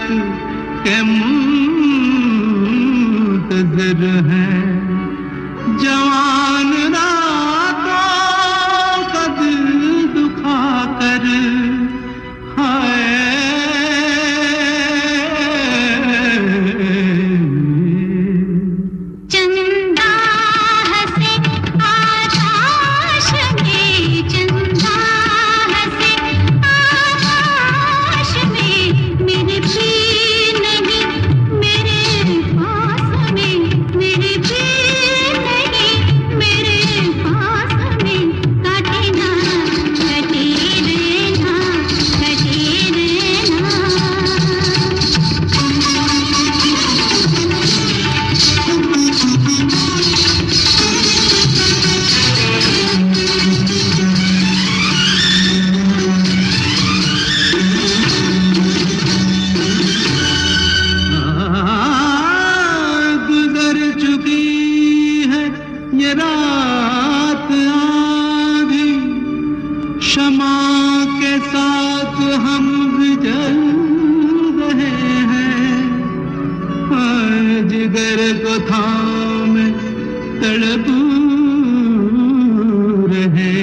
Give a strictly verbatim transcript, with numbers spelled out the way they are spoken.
के मुंतज़िर हैं। जवान रातों का दिल दुखा कर हाय चंदा हंसे आकाश में, चंदा हंसे आकाश में, मेरे पीर नहीं मेरे पास में, मेरे पीर नहीं मेरे पास में, काटे ना कटे रहना, कटे रहना। गुजर चुकी है ये रात आधी, शमा के साथ हम भी जल रहे हैं। हाय जिगर को थामे तड़प रहे